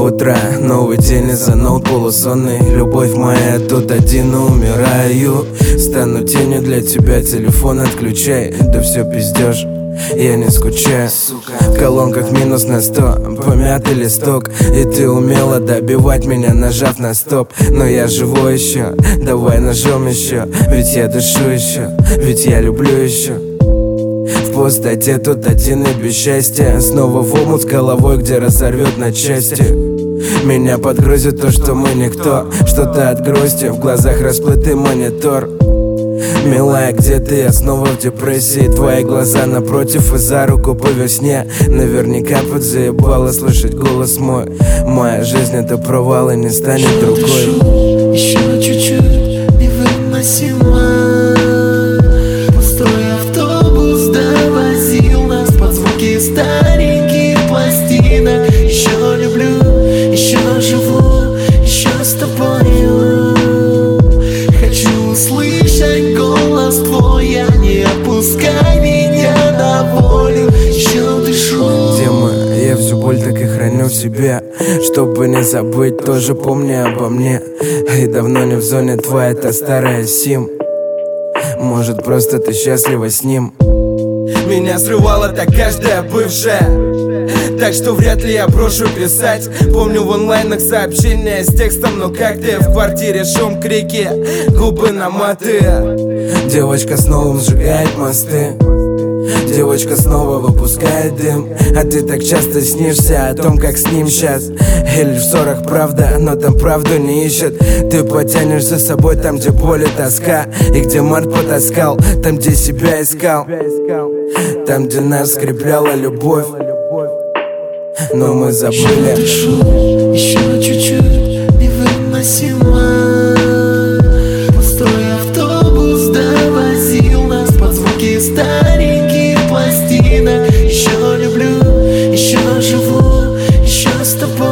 Утро, новый день, и заныл полусонный. Любовь моя, тут один умираю. Стану тенью для тебя, телефон отключай. Да все пиздешь, я не скучаю. В колонках минус на 100, помятый листок. И ты умела добивать меня, нажав на стоп. Но я живой еще, давай ножом еще. Ведь я дышу еще, ведь я люблю еще. В пустоте тут один и без счастья. Снова в омут с головой, где разорвет на части. Меня подгрузит то, что мы никто. Что-то от грусти, в глазах расплытый монитор. Милая, где ты? Я снова в депрессии. Твои глаза напротив и за руку по весне. Наверняка подзаебало слышать голос мой. Моя жизнь это провал и не станет другой. Еще чуть-чуть невыносимо. Пустой автобус довозил нас под звуки стареньких пластинок. Еще люблю, еще живу, еще с тобою. Хочу услышать голос твой, не опускай меня на волю. Еще дышу. Тема, я всю боль так и храню в себе. Чтобы не забыть, тоже помни обо мне. И давно не в зоне твоя эта старая сим. Может, просто ты счастлива с ним. Меня срывала так каждая бывшая, так что вряд ли я брошу писать. Помню в онлайнах сообщения с текстом: ну как ты? В квартире шум, крики, губы наматые. Девочка снова сжигает мосты. Девочка снова выпускает дым. А ты так часто снишься о том, как с ним сейчас. Или в ссорах правда, но там правду не ищут. Ты потянешь за собой там, где боль и тоска. И где март потаскал, там, где себя искал. Там, где нас скрепляла любовь. Но мы забыли. Еще дышу, еще чуть-чуть невыносимо. Пустой автобус довозил нас под звуки стареньких пластинок. Еще люблю, еще живу, еще с тобой.